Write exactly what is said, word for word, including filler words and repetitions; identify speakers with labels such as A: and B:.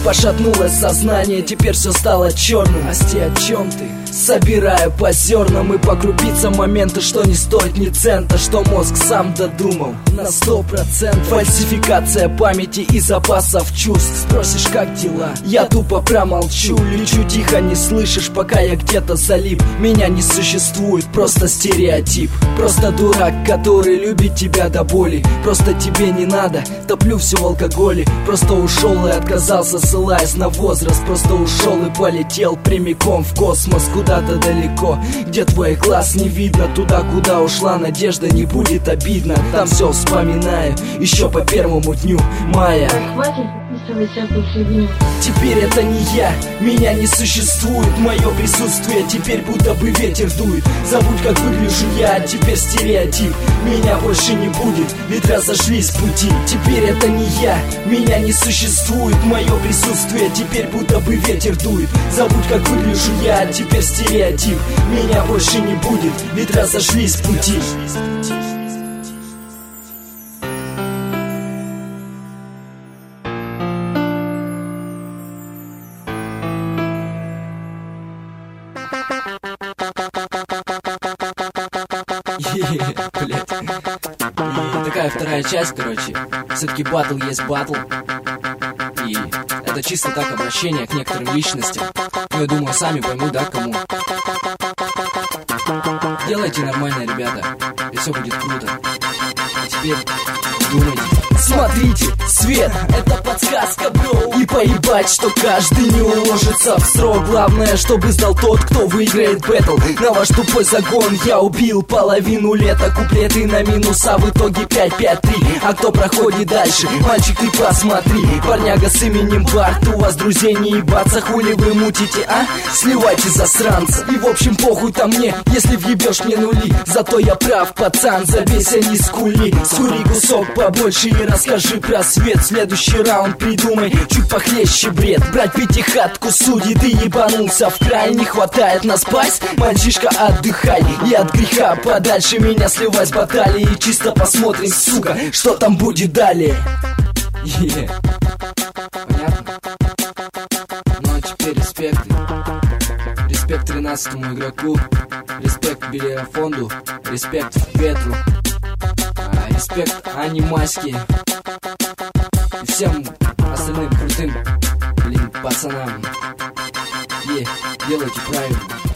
A: Пошатнулось сознание, теперь все стало черным. Асти, о чем ты? Собираю по зернам и по крупицам моменты, что не стоит ни цента, что мозг сам додумал на сто процентов. Фальсификация памяти и запасов чувств. Спросишь, как дела? Я тупо промолчу. Лечу тихо, не слышишь, пока я где-то залип. Меня не существует, просто стереотип. Просто дурак, который любит тебя до боли. Просто тебе не надо, топлю все в алкоголе. Просто ушел и отказался, ссылаясь на возраст. Просто ушел и полетел прямиком в космос, куда-то далеко, где твой глаз не видно. Туда, куда ушла надежда, не будет обидно. Там все вспоминаю, еще по первому дню мая. Теперь это не я, меня не существует. Мое присутствие теперь будто бы ветер дует. Забудь, как выгляжу я, теперь стереотип. Меня больше не будет, ведь разошлись пути. Теперь это не я, меня не существует. Мое присутствие теперь будто бы ветер дует. Забудь, как выгляжу я, теперь стереотип. Меня больше не будет, ведь разошлись пути.
B: Блять. Такая вторая часть, короче. Все-таки батл есть батл. И это чисто так обращение к некоторым личностям. Ну, я думаю, сами поймут, да, кому. Делайте нормально, ребята, и все будет круто. А теперь думайте.
A: Смотрите, свет, это подсказка, бро. И поебать, что каждый не уложится в срок. Главное, чтобы сдал тот, кто выиграет бэтл. На ваш тупой загон я убил половину лета. Куплеты на минус, а в итоге пять пять три. А кто проходит дальше? Мальчик, ты посмотри. Парняга с именем Барт, у вас друзей не ебаться. Хули вы мутите, а? Сливайте засранца. И в общем похуй там мне, если въебешь мне нули. Зато я прав, пацан, забейся, не скули. Скури кусок побольше и расскажи про свет. Следующий раунд придумай чуть похлеще бред. Брать пятихатку, судьи, ты ебанулся в край. Не хватает на спайс, мальчишка, отдыхай. И от греха подальше меня сливай с баталии. Чисто посмотрим, сука, что там будет далее.
B: Yeah. Понятно? Ну а теперь респект. Респект тринадцатому игроку. Респект Белерафонду. Респект Петру. а, Респект Ане Маське. И всем остальным крутым, блин, пацанам. Е, делайте правильно.